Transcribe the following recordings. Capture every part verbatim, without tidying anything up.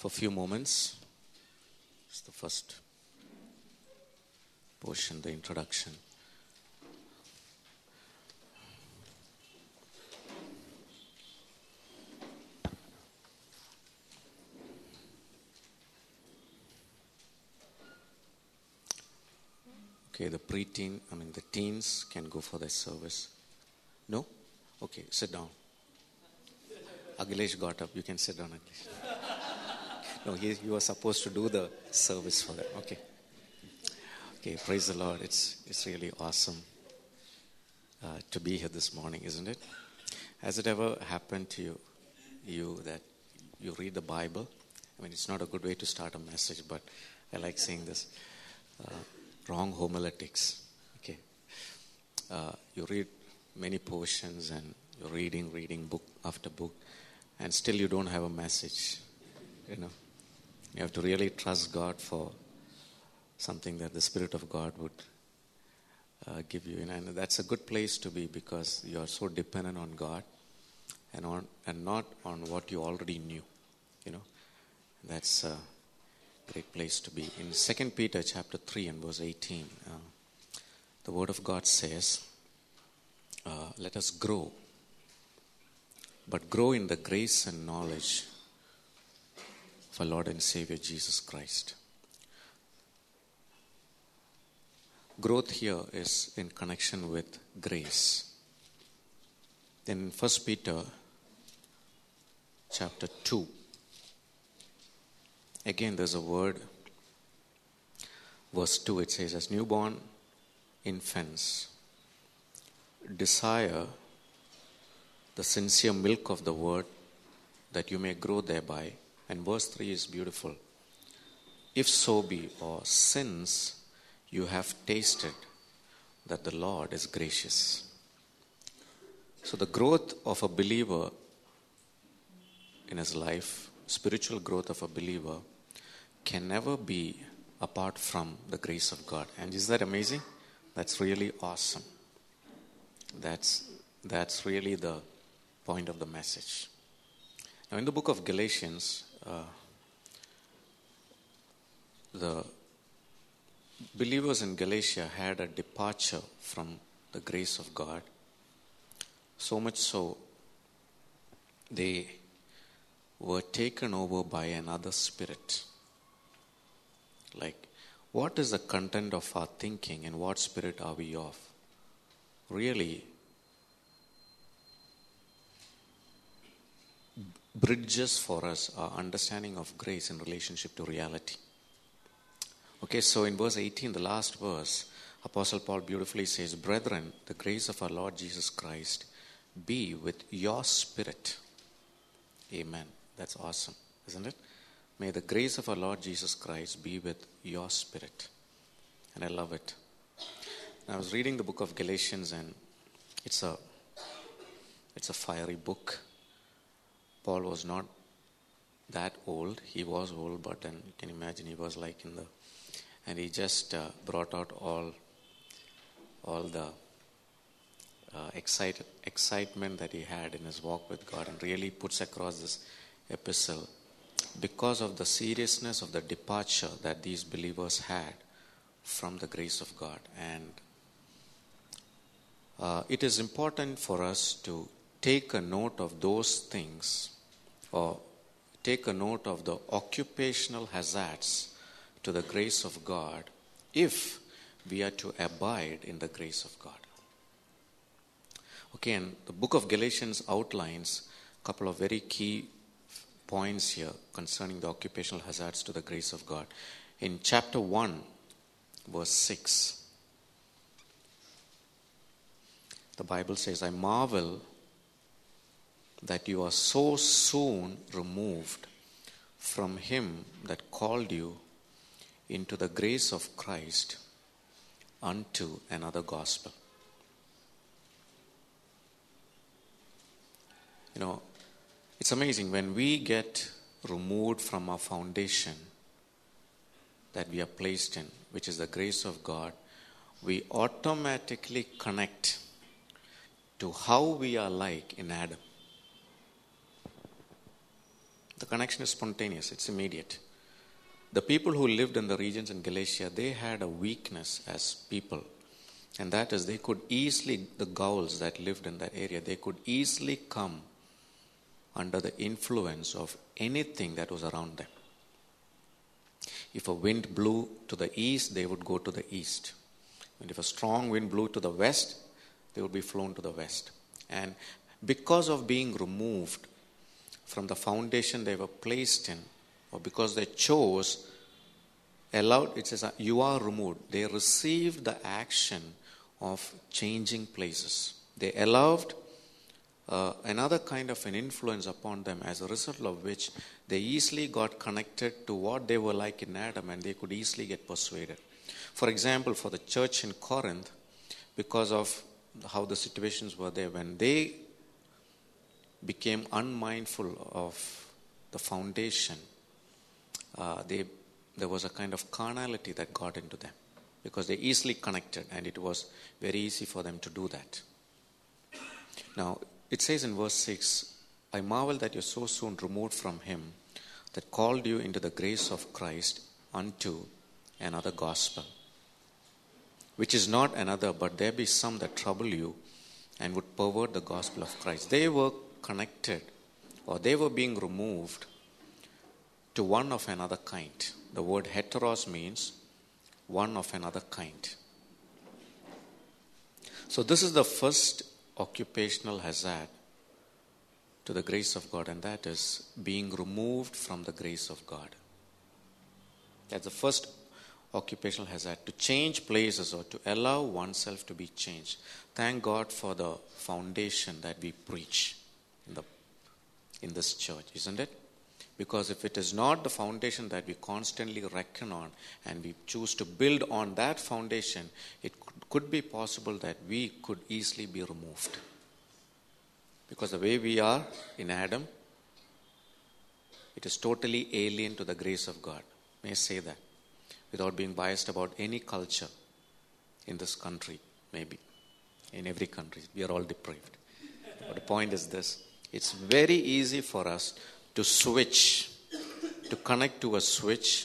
for a few moments. It's the first portion, the introduction. Okay, the preteen, I mean the teens can go for their service. No? Okay, sit down. Agilesh got up. You can sit down, Agilesh. No, he, you were supposed to do the service for them. Okay. Okay, praise the Lord. It's it's really awesome uh, to be here this morning, isn't it? Has it ever happened to you, you that you read the Bible? I mean, it's not a good way to start a message, but I like saying this. Uh, wrong homiletics. Okay. Uh, you read many portions and you're reading, reading book after book, and still you don't have a message. You know, you have to really trust God for something that the Spirit of God would uh, give you. And that's a good place to be because you are so dependent on God and on and not on what you already knew. You know, that's a great place to be. In Second Peter chapter three and verse eighteen, uh, the Word of God says, uh, let us grow, but grow in the grace and knowledge of our Lord and Savior Jesus Christ. Growth here is in connection with grace. Then in First Peter chapter two, again there's a word, verse two, it says, as newborn infants desire the sincere milk of the word that you may grow thereby. And verse three is beautiful. If so be, or since you have tasted that the Lord is gracious. So the growth of a believer in his life, spiritual growth of a believer, can never be apart from the grace of God. And is that amazing? That's really awesome. That's that's really the point of the message. Now in the book of Galatians, uh, the believers in Galatia had a departure from the grace of God. So much so, they were taken over by another spirit. Like, what is the content of our thinking and what spirit are we of? Really bridges for us our understanding of grace in relationship to reality. Okay, so in verse eighteen, the last verse, Apostle Paul beautifully says, brethren, the grace of our Lord Jesus Christ be with your spirit. Amen. That's awesome, isn't it? May the grace of our Lord Jesus Christ be with your spirit. And I love it. I was reading the book of Galatians, and it's a it's a fiery book. Paul was not that old. He was old, but then you can imagine he was like in the, and he just uh, brought out all all the uh, excited excitement that he had in his walk with God, and really puts across this epistle because of the seriousness of the departure that these believers had from the grace of God. And uh, it is important for us to take a note of those things, or take a note of the occupational hazards to the grace of God if we are to abide in the grace of God. Okay, and the book of Galatians outlines a couple of very key points here concerning the occupational hazards to the grace of God. In chapter one, verse six, the Bible says, I marvel that you are so soon removed from him that called you into the grace of Christ unto another gospel. You know, it's amazing when we get removed from our foundation that we are placed in, which is the grace of God, we automatically connect to how we are like in Adam. The connection is spontaneous, it's immediate. The people who lived in the regions in Galatia, they had a weakness as people. And that is, they could easily, the Gauls that lived in that area, they could easily come under the influence of anything that was around them. If a wind blew to the east, they would go to the east. And if a strong wind blew to the west, they would be flown to the west. And because of being removed from the foundation they were placed in, or because they chose, allowed, it says, you are removed. They received the action of changing places. They allowed uh, another kind of an influence upon them, as a result of which they easily got connected to what they were like in Adam, and they could easily get persuaded. For example, for the church in Corinth, because of how the situations were there, when they became unmindful of the foundation, uh, they there was a kind of carnality that got into them, because they easily connected, and it was very easy for them to do that. Now, it says in verse six, I marvel that you are so soon removed from him that called you into the grace of Christ unto another gospel, which is not another, but there be some that trouble you and would pervert the gospel of Christ. They were connected, or they were being removed to one of another kind. The word heteros means one of another kind. So this is the first occupational hazard to the grace of God, and that is being removed from the grace of God. That's the first occupational hazard, to change places or to allow oneself to be changed. Thank God for the foundation that we preach in the in this church, isn't it? Because if it is not the foundation that we constantly reckon on, and we choose to build on that foundation, it could be possible that we could easily be removed. Because the way we are in Adam, it is totally alien to the grace of God. May I say that? Without being biased about any culture in this country, maybe. In every country, we are all depraved. But the point is this: it's very easy for us to switch, to connect to a switch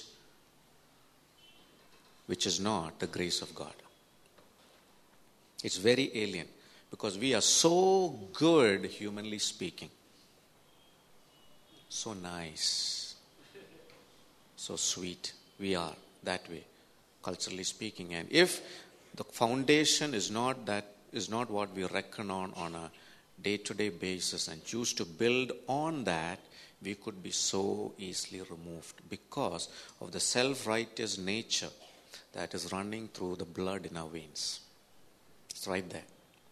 which is not the grace of God. It's very alien, because we are so good, humanly speaking, so nice, so sweet. We are that way, culturally speaking. And if the foundation is not that, is not what we reckon on on a day-to-day basis, and choose to build on that, we could be so easily removed because of the self-righteous nature that is running through the blood in our veins. It's right there.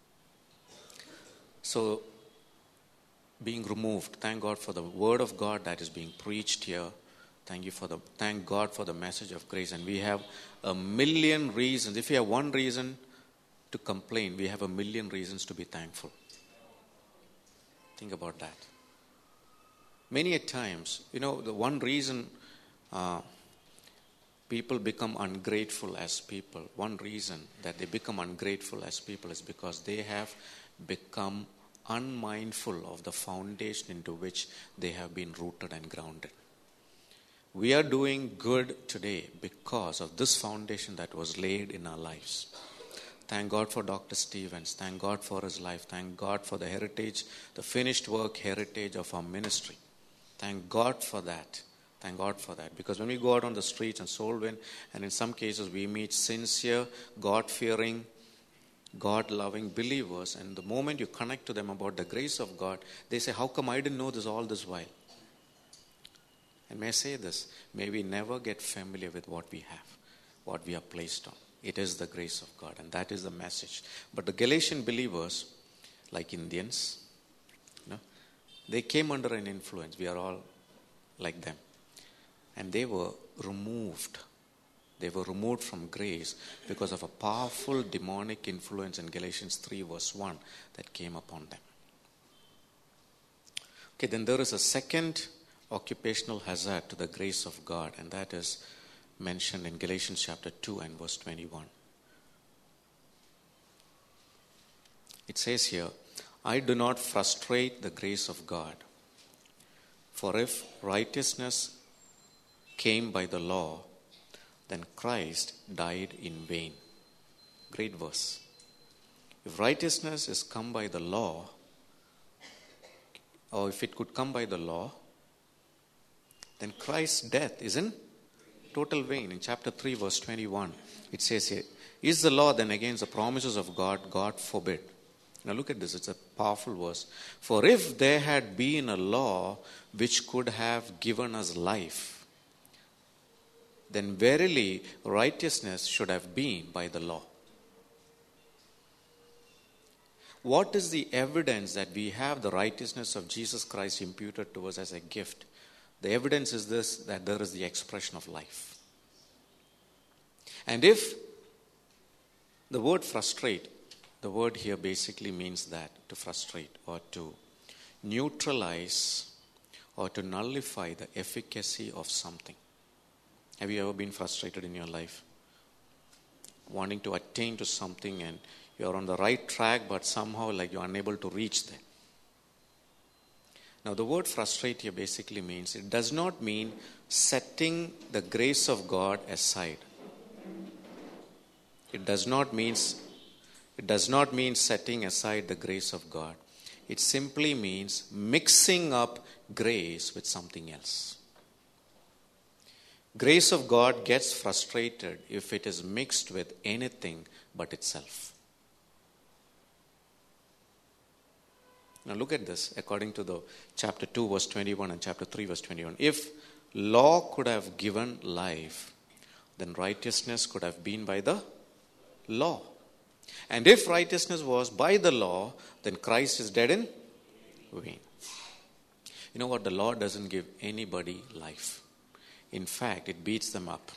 So, being removed, thank God for the word of God that is being preached here. Thank you for the, thank God for the message of grace. And we have a million reasons. If we have one reason to complain, we have a million reasons to be thankful. Think about that. Many a times, you know, the one reason uh, people become ungrateful as people, one reason that they become ungrateful as people is because they have become unmindful of the foundation into which they have been rooted and grounded. We are doing good today because of this foundation that was laid in our lives. Thank God for Doctor Stevens. Thank God for his life. Thank God for the heritage, the finished work heritage of our ministry. Thank God for that. Thank God for that. Because when we go out on the streets and soul win, and in some cases we meet sincere, God-fearing, God-loving believers, and the moment you connect to them about the grace of God, they say, how come I didn't know this all this while? And may I say this, may we never get familiar with what we have, what we are placed on. It is the grace of God, and that is the message. But the Galatian believers, like Indians, you know, they came under an influence. We are all like them. And they were removed. They were removed from grace because of a powerful demonic influence in Galatians three verse one that came upon them. Okay, then there is a second occupational hazard to the grace of God, and that is mentioned in Galatians chapter two and verse twenty-one. It says here, I do not frustrate the grace of God. For if righteousness came by the law, then Christ died in vain. Great verse. If righteousness is come by the law, or if it could come by the law, then Christ's death is in total vain. In chapter three, verse twenty-one, it says here, is the law then against the promises of God? God forbid. Now look at this, it's a powerful verse. For if there had been a law which could have given us life, then verily righteousness should have been by the law. What is the evidence that we have the righteousness of Jesus Christ imputed to us as a gift? The evidence is this, that there is the expression of life. And if the word frustrate, the word here basically means that, to frustrate or to neutralize or to nullify the efficacy of something. Have you ever been frustrated in your life? Wanting to attain to something and you're on the right track, but somehow like you're unable to reach there. Now the word frustrate here basically means, it does not mean setting the grace of God aside. It does not mean, it does not mean setting aside the grace of God. It simply means mixing up grace with something else. Grace of God gets frustrated if it is mixed with anything but itself. Now look at this according to the chapter two verse twenty-one and chapter three verse twenty-one. If law could have given life, then righteousness could have been by the law. And if righteousness was by the law, then Christ is dead in vain. You know what? The law doesn't give anybody life. In fact, it beats them up.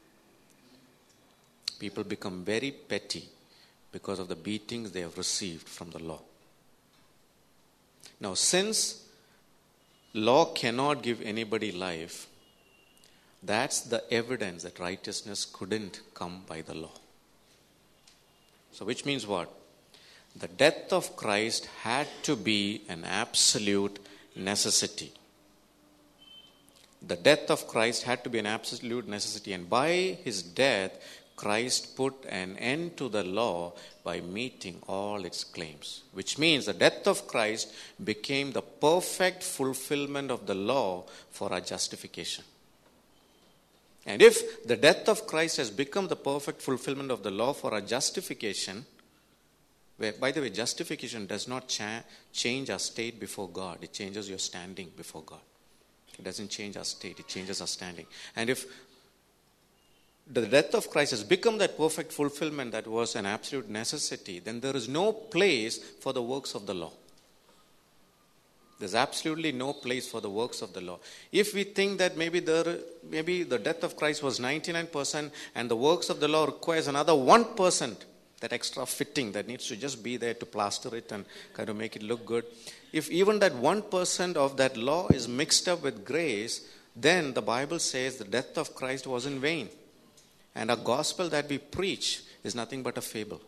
People become very petty because of the beatings they have received from the law. Now, since law cannot give anybody life, that's the evidence that righteousness couldn't come by the law. So which means what? The death of Christ had to be an absolute necessity. The death of Christ had to be an absolute necessity. And by his death, Christ put an end to the law by meeting all its claims. Which means the death of Christ became the perfect fulfillment of the law for our justification. And if the death of Christ has become the perfect fulfillment of the law for our justification, where, by the way, justification does not cha- change our state before God. It changes your standing before God. It doesn't change our state. It changes our standing. And if the death of Christ has become that perfect fulfillment that was an absolute necessity, then there is no place for the works of the law. There's absolutely no place for the works of the law. If we think that maybe there, maybe the death of Christ was ninety-nine percent and the works of the law requires another one percent, that extra fitting that needs to just be there to plaster it and kind of make it look good. If even that one percent of that law is mixed up with grace, then the Bible says the death of Christ was in vain. And our gospel that we preach is nothing but a fable.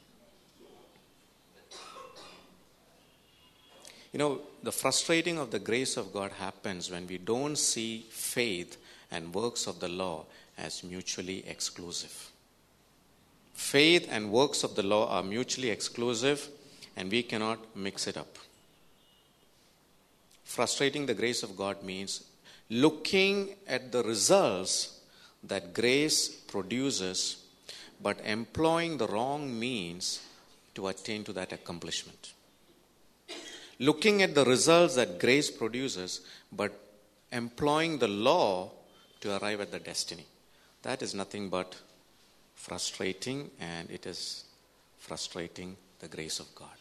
You know, the frustrating of the grace of God happens when we don't see faith and works of the law as mutually exclusive. Faith and works of the law are mutually exclusive and we cannot mix it up. Frustrating the grace of God means looking at the results that grace produces but employing the wrong means to attain to that accomplishment. Looking at the results that grace produces, but employing the law to arrive at the destiny. That is nothing but frustrating, and it is frustrating the grace of God.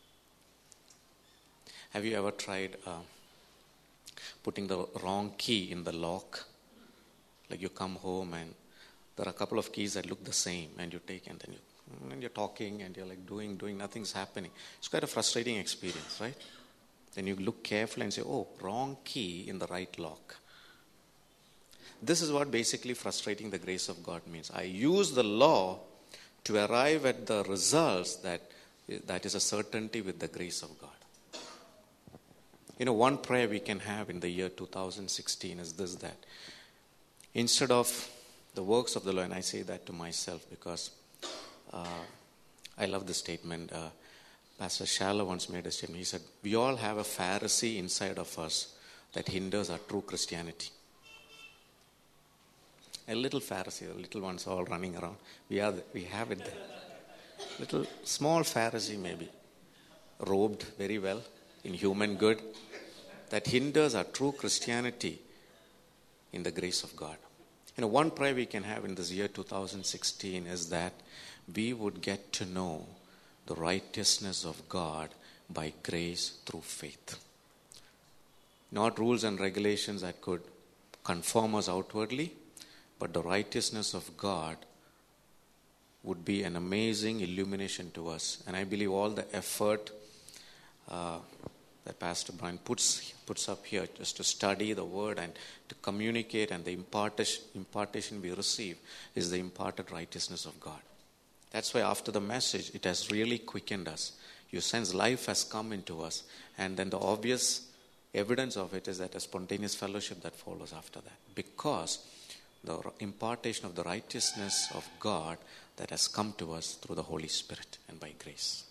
Have you ever tried uh, putting the wrong key in the lock? Like you come home and there are a couple of keys that look the same, and you take and then you and you're talking and you're like doing, doing, nothing's happening. It's quite a frustrating experience, right? Then you look carefully and say, oh, wrong key in the right lock. This is what basically frustrating the grace of God means. I use the law to arrive at the results that, that is a certainty with the grace of God. You know, one prayer we can have in the year two thousand sixteen is this, that instead of the works of the law, and I say that to myself because uh, I love the statement. Uh, Pastor Shala once made a statement. He said, we all have a Pharisee inside of us that hinders our true Christianity. A little Pharisee, the little ones all running around. We are, the, we have it there. Little small Pharisee maybe, robed very well in human good, that hinders our true Christianity in the grace of God. You know, one prayer we can have in this year two thousand sixteen is that we would get to know the righteousness of God by grace through faith. Not rules and regulations that could conform us outwardly, but the righteousness of God would be an amazing illumination to us. And I believe all the effort uh, that Pastor Brian puts puts up here just to study the Word and to communicate, and the impartation, impartation we receive is the imparted righteousness of God. That's why after the message, it has really quickened us. You sense life has come into us, and then the obvious evidence of it is that a spontaneous fellowship that follows after that. Because the impartation of the righteousness of God that has come to us through the Holy Spirit and by grace.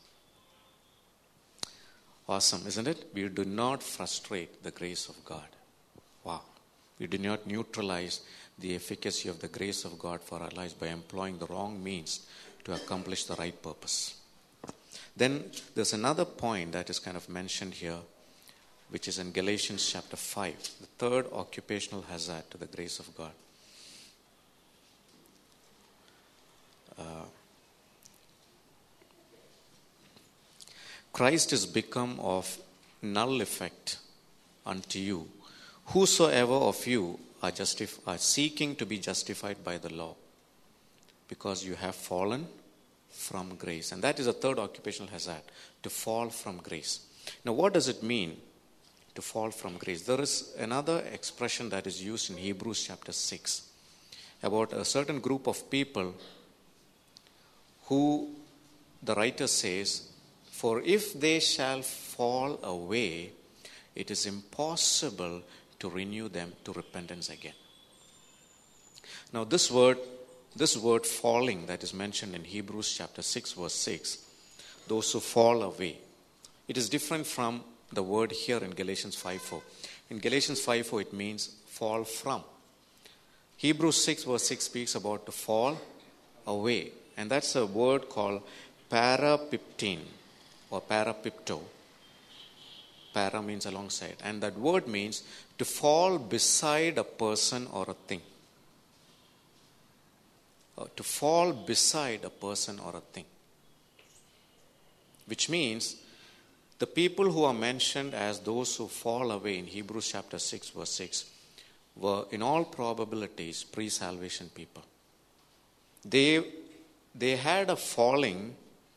Awesome, isn't it? We do not frustrate the grace of God. Wow. We do not neutralize the efficacy of the grace of God for our lives by employing the wrong means to accomplish the right purpose. Then there's another point that is kind of mentioned here, which is in Galatians chapter five, the third occupational hazard to the grace of God. Uh, Christ is become of null effect unto you, whosoever of you are, justif- are seeking to be justified by the law, because you have fallen from grace. And that is a third occupational hazard, to fall from grace. Now, what does it mean to fall from grace? There is another expression that is used in Hebrews chapter six about a certain group of people who the writer says, for if they shall fall away, it is impossible to renew them to repentance again. Now this word, this word falling that is mentioned in Hebrews chapter six verse six, those who fall away, it is different from the word here in Galatians five four. In Galatians five four it means fall from. Hebrews six verse six speaks about to fall away. And that's a word called parapiptine or parapipto. Para means alongside. And that word means to fall beside a person or a thing. Or to fall beside a person or a thing. Which means the people who are mentioned as those who fall away in Hebrews chapter six verse six were in all probabilities pre-salvation people. They They had a falling.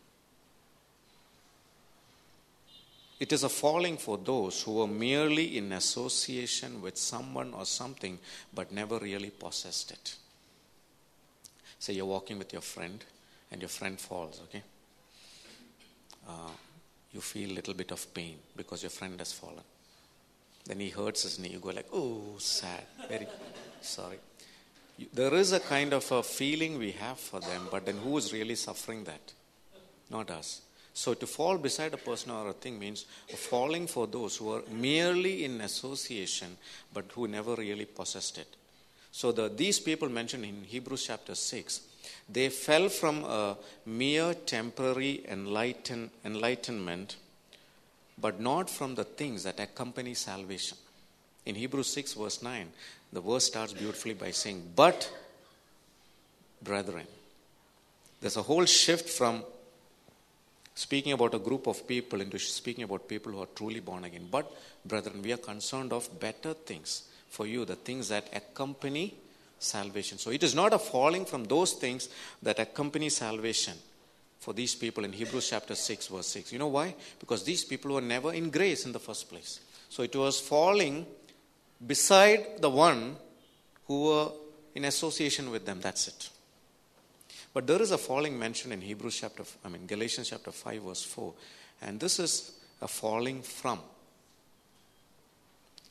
It is a falling for those who were merely in association with someone or something but never really possessed it. Say you're walking with your friend and your friend falls, okay? Uh, you feel a little bit of pain because your friend has fallen. Then he hurts his knee. You go like, oh, sad. Very sorry. There is a kind of a feeling we have for them, but then who is really suffering that? Not us. So to fall beside a person or a thing means falling for those who are merely in association, but who never really possessed it. So the, these people mentioned in Hebrews chapter six, they fell from a mere temporary enlighten, enlightenment, but not from the things that accompany salvation. In Hebrews six verse nine, the verse starts beautifully by saying, but, brethren. There's a whole shift from speaking about a group of people into speaking about people who are truly born again. But, brethren, we are concerned of better things for you, the things that accompany salvation. So it is not a falling from those things that accompany salvation for these people in Hebrews chapter six verse six. You know why? Because these people were never in grace in the first place. So it was falling beside the one who were in association with them. That's it. But there is a falling mentioned in Hebrews chapter, I mean Galatians chapter five verse four. And this is a falling from.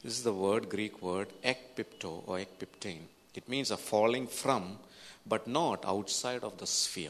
This is the word, Greek word, ekpipto or ekpiptein. It means a falling from, but not outside of the sphere.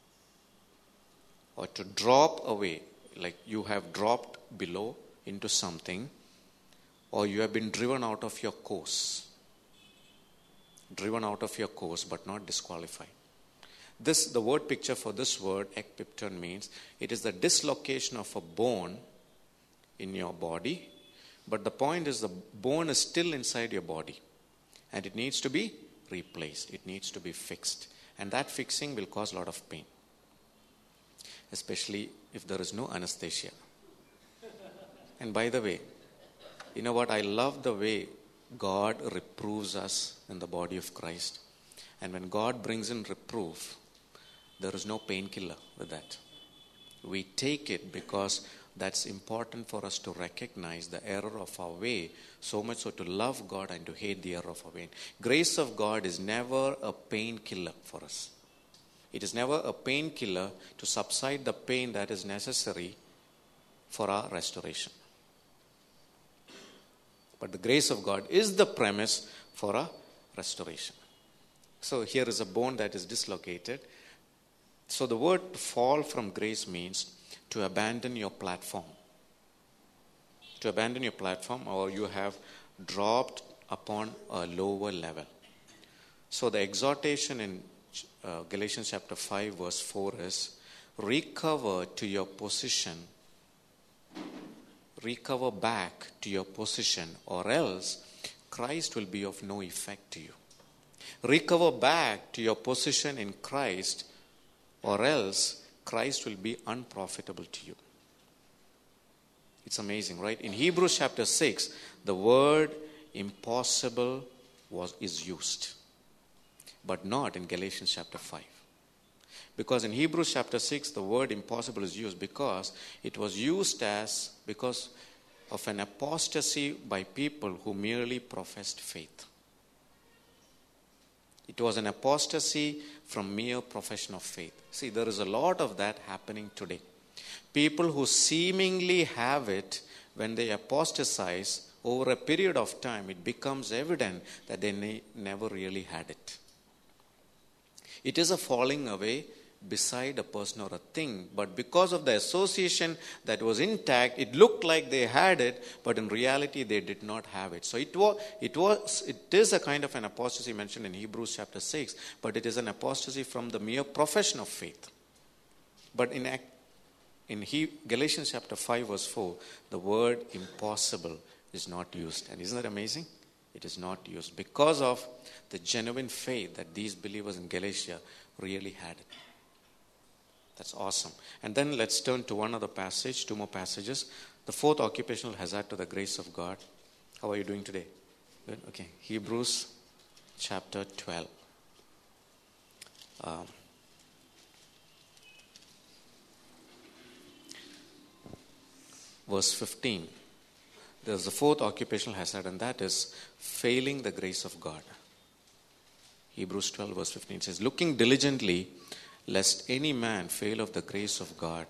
Or to drop away, like you have dropped below into something, or you have been driven out of your course. Driven out of your course, but not disqualified. This, the word picture for this word, ekpipton, means it is the dislocation of a bone in your body, but the point is the bone is still inside your body, and it needs to be replaced. It needs to be fixed, and that fixing will cause a lot of pain, especially if there is no anesthesia. And by the way, you know what? I love the way God reproves us in the body of Christ. And when God brings in reproof, there is no painkiller with that. We take it because that's important for us to recognize the error of our way, so much so to love God and to hate the error of our way. Grace of God is never a painkiller for us. It is never a painkiller to subside the pain that is necessary for our restoration. But the grace of God is the premise for our restoration. So here is a bone that is dislocated. So the word fall from grace means to abandon your platform. To abandon your platform, or you have dropped upon a lower level. So the exhortation in uh, Galatians chapter five verse four is, recover to your position. Recover back to your position, or else Christ will be of no effect to you. Recover back to your position in Christ, or else Christ will be unprofitable to you. It's amazing, right? In Hebrews chapter six, the word impossible was is used, but not in Galatians chapter five. Because in Hebrews chapter six, the word impossible is used because it was used as because of an apostasy by people who merely professed faith. It was an apostasy from mere profession of faith. See, there is a lot of that happening today. People who seemingly have it, when they apostatize, over a period of time, it becomes evident that they ne- never really had it. It is a falling away beside a person or a thing, but because of the association that was intact, it looked like they had it, but in reality they did not have it. So it was, it was, it is a kind of an apostasy mentioned in Hebrews chapter six, but it is an apostasy from the mere profession of faith. But in in he, Galatians chapter five verse four, the word impossible is not used. And isn't that amazing? It is not used because of the genuine faith that these believers in Galatia really had it. That's awesome. And then let's turn to one other passage, two more passages. The fourth occupational hazard to the grace of God. How are you doing today? Good? Okay. Hebrews chapter twelve. Um, verse fifteen. There's the fourth occupational hazard, and that is failing the grace of God. Hebrews twelve verse fifteen says, looking diligently, lest any man fail of the grace of God,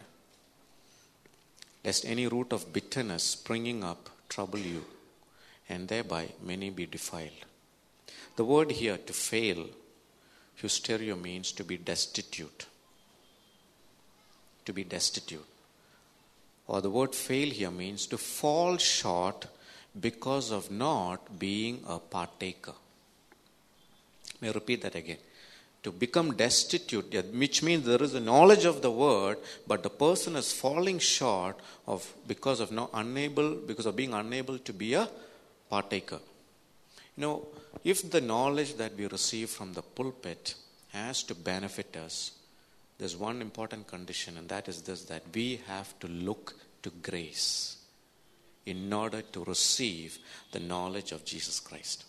lest any root of bitterness springing up trouble you, and thereby many be defiled. The word here, to fail, hysterio, means to be destitute. To be destitute. Or the word fail here means to fall short because of not being a partaker. May I repeat that again? To become destitute, which means there is a knowledge of the word, but the person is falling short of because of not unable, because of being unable to be a partaker. You know, if the knowledge that we receive from the pulpit has to benefit us, there's one important condition, and that is this, that we have to look to grace in order to receive the knowledge of Jesus Christ.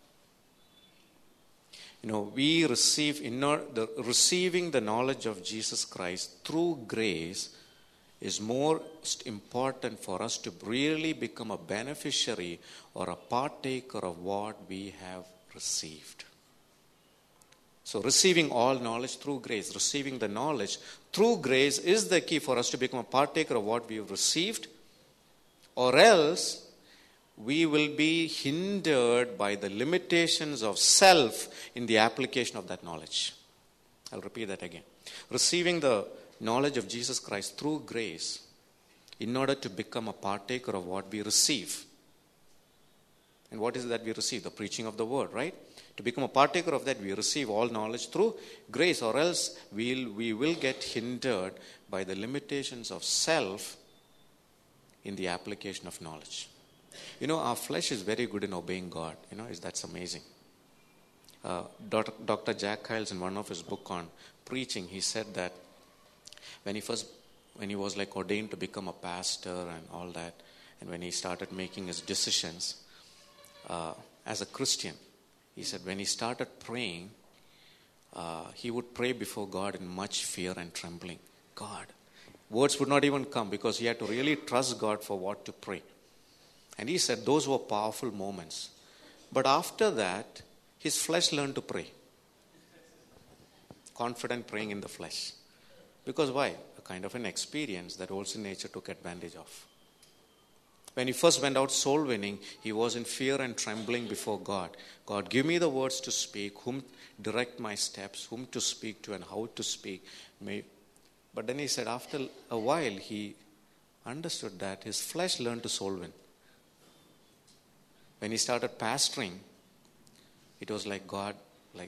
You know, we receive, in order, the, receiving the knowledge of Jesus Christ through grace is more important for us to really become a beneficiary or a partaker of what we have received. So receiving all knowledge through grace, receiving the knowledge through grace is the key for us to become a partaker of what we have received, or else we will be hindered by the limitations of self in the application of that knowledge. I'll repeat that again. Receiving the knowledge of Jesus Christ through grace in order to become a partaker of what we receive. And what is it that we receive? The preaching of the word, right? To become a partaker of that, we receive all knowledge through grace, or else we'll, we will get hindered by the limitations of self in the application of knowledge. You know, our flesh is very good in obeying God. You know, is that's amazing. Uh, Doctor Jack Hyles, in one of his book on preaching, he said that when he first, when he was like ordained to become a pastor and all that, and when he started making his decisions uh, as a Christian, he said when he started praying, uh, he would pray before God in much fear and trembling. God. Words would not even come because he had to really trust God for what to pray. And he said those were powerful moments. But after that, his flesh learned to pray. Confident praying in the flesh. Because why? A kind of an experience that old sin nature took advantage of. When he first went out soul winning, he was in fear and trembling before God. God, give me the words to speak, whom direct my steps, whom to speak to and how to speak. May... But then he said after a while, he understood that his flesh learned to soul win. When he started pastoring, it was like God, like,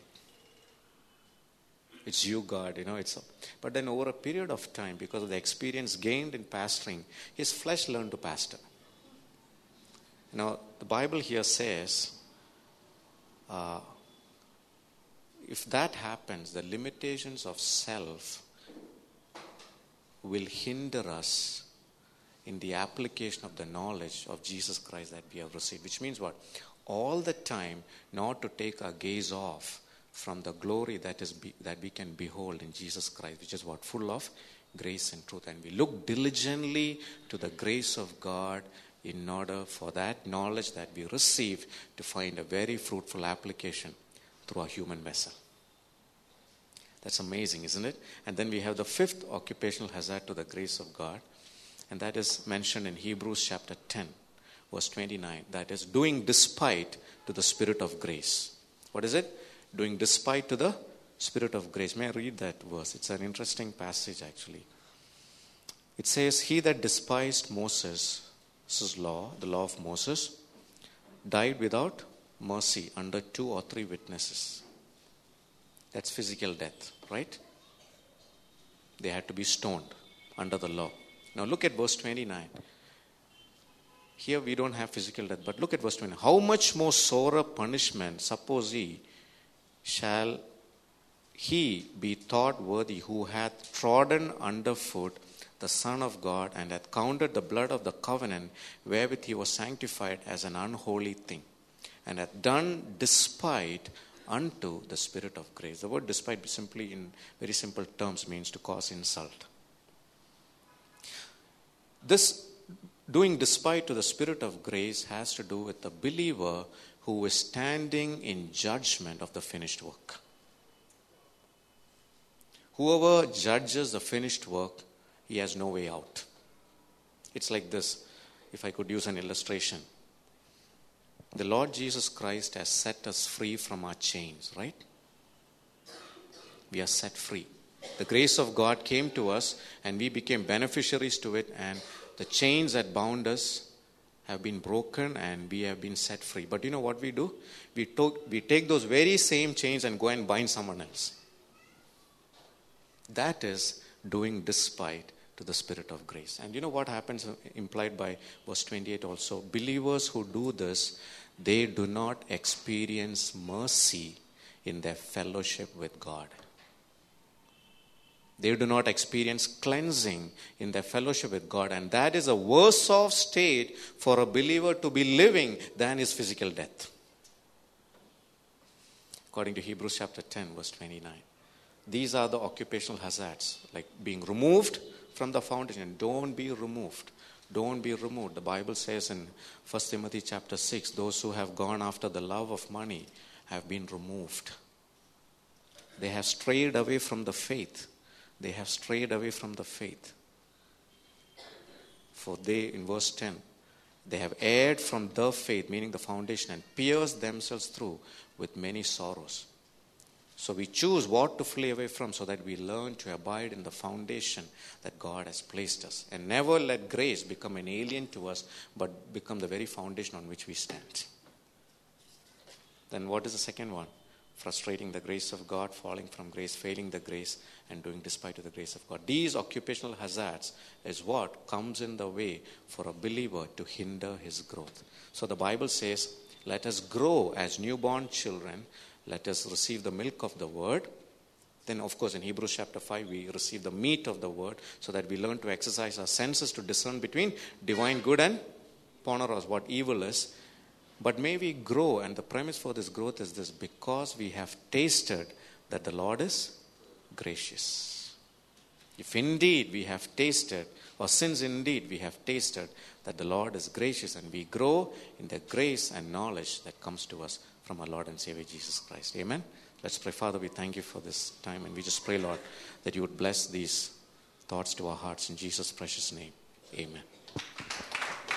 it's you, God, you know. It's a, but then over a period of time, because of the experience gained in pastoring, his flesh learned to pastor. Now, the Bible here says, uh, if that happens, the limitations of self will hinder us in the application of the knowledge of Jesus Christ that we have received. Which means what? All the time, not to take our gaze off from the glory that is be, that we can behold in Jesus Christ, which is what? Full of grace and truth. And we look diligently to the grace of God in order for that knowledge that we receive to find a very fruitful application through a human vessel. That's amazing, isn't it? And then we have the fifth occupational hazard to the grace of God. And that is mentioned in Hebrews chapter ten, verse twenty-nine. That is doing despite to the Spirit of grace. What is it? Doing despite to the Spirit of grace. May I read that verse? It's an interesting passage actually. It says, he that despised Moses' law, the law of Moses, died without mercy under two or three witnesses. That's physical death, right? They had to be stoned under the law. Now look at verse twenty-nine. Here we don't have physical death, but look at verse twenty-nine. How much more sorer punishment, suppose ye, shall he be thought worthy who hath trodden underfoot the Son of God and hath counted the blood of the covenant wherewith he was sanctified as an unholy thing, and hath done despite unto the Spirit of grace. The word despite simply in very simple terms means to cause insult. This doing despite to the Spirit of grace has to do with the believer who is standing in judgment of the finished work. Whoever judges the finished work, he has no way out. It's like this, if I could use an illustration. The Lord Jesus Christ has set us free from our chains, right? We are set free. The grace of God came to us and we became beneficiaries to it, and the chains that bound us have been broken and we have been set free. But you know what we do? We, took, we take those very same chains and go and bind someone else. That is doing despite to the Spirit of grace. And you know what happens implied by verse twenty-eight also? Believers who do this, they do not experience mercy in their fellowship with God. They do not experience cleansing in their fellowship with God. And that is a worse off state for a believer to be living than his physical death. According to Hebrews chapter ten, verse twenty-nine. These are the occupational hazards, like being removed from the foundation. Don't be removed. Don't be removed. The Bible says in First Timothy chapter six, those who have gone after the love of money have been removed. They have strayed away from the faith. They have strayed away from the faith. For they, in verse ten, They have erred from the faith, meaning the foundation, and pierced themselves through with many sorrows. So we choose what to flee away from so that we learn to abide in the foundation that God has placed us. And never let grace become an alien to us, but become the very foundation on which we stand. Then what is the second one? Frustrating the grace of God, falling from grace, failing the grace, and doing despite of the grace of God. These occupational hazards is what comes in the way for a believer to hinder his growth. So the Bible says, let us grow as newborn children. Let us receive the milk of the word. Then, of course, in Hebrews chapter five, we receive the meat of the word so that we learn to exercise our senses to discern between divine good and poneros, what evil is. But may we grow, and the premise for this growth is this: because we have tasted that the Lord is gracious. If indeed we have tasted, or since indeed we have tasted that the Lord is gracious, and we grow in the grace and knowledge that comes to us from our Lord and Savior Jesus Christ. Amen. Let's pray. Father, we thank you for this time, and we just pray, Lord, that you would bless these thoughts to our hearts in Jesus' precious name. Amen.